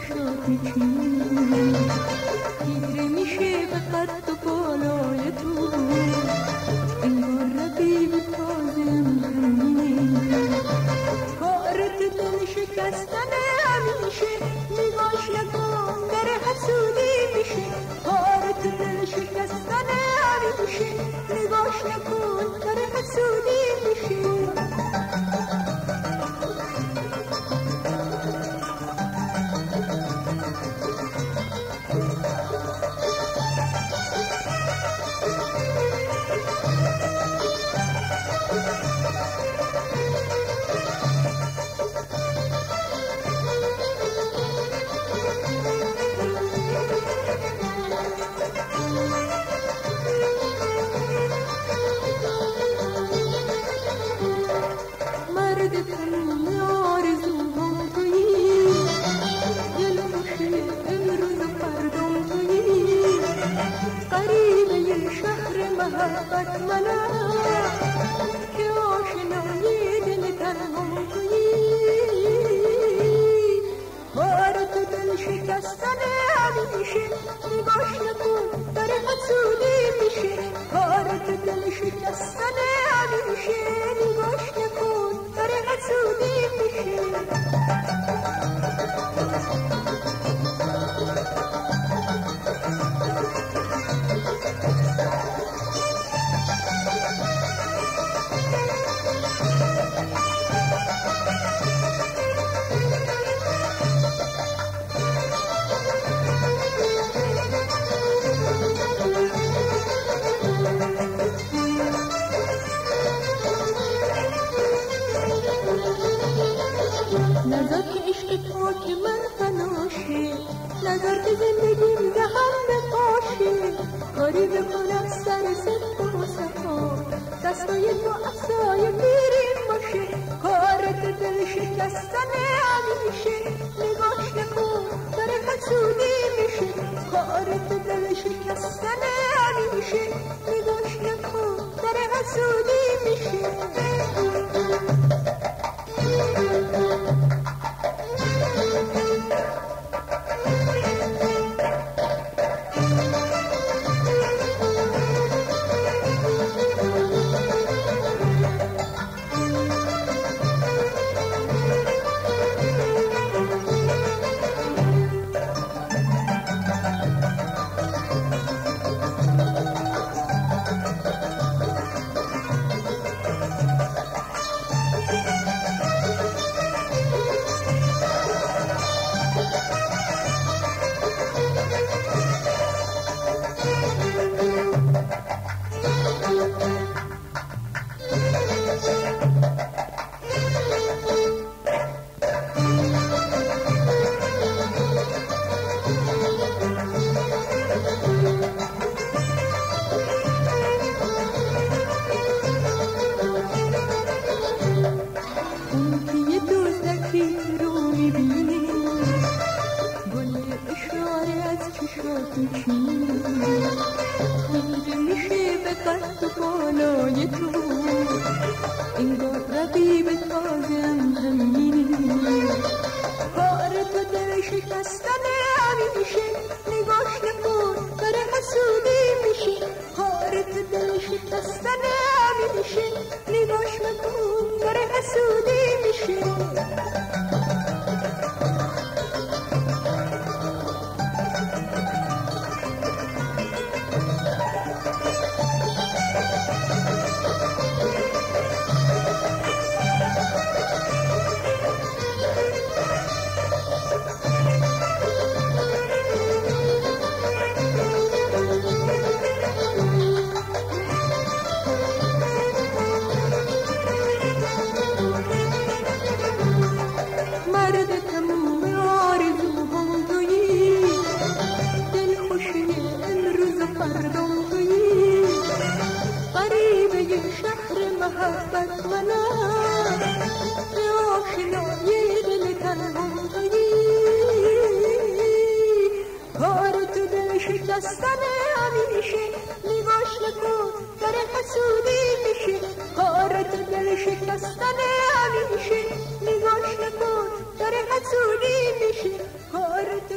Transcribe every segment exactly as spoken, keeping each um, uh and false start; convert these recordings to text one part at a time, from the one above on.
چشاتی چین گیره میشه به قد و بالای تو انگار رقیب تازم همینه کارت دل شکستن همیشه نگاش نکن در حسودی میشه کارت دل شکستن همیشه نگاش نکن در حسودی میشه محبت منم که آشنای دل تنها تویی کارت دل شکستن همیشه نگاش نکن در حسودی میشه کارت دل شکستن همیشه نگاش نکن در حسودی میشه نظر که عشق تو که من فناشه نظر که زندگیم زهر بپاشه کاری بکنم سر صدق و صفا دستای تو عصای میریم باشه کارت دل شکستن همیشه نگاش نکن در حسودی میشه کارت دل شکستن همیشه نگاش نکن در حسودی میشه خیره میشه به قد و بالای تو انگار رقیب تازم همینه کار تو دل شکستن همیشه نگاش نکن در حسودی میشه کار تو دل شکستن همیشه نگاش نکن در حسودی میشه محبت منم به آشنای دل تنها تویی کار تو دل شکستن همیشه نگاش نکن در حسودی میشه کار تو دل شکستن همیشه نگاش نکن در حسودی میشه کار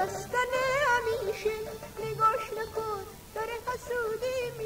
شکستن همیشه نگاش نکن داره حسودی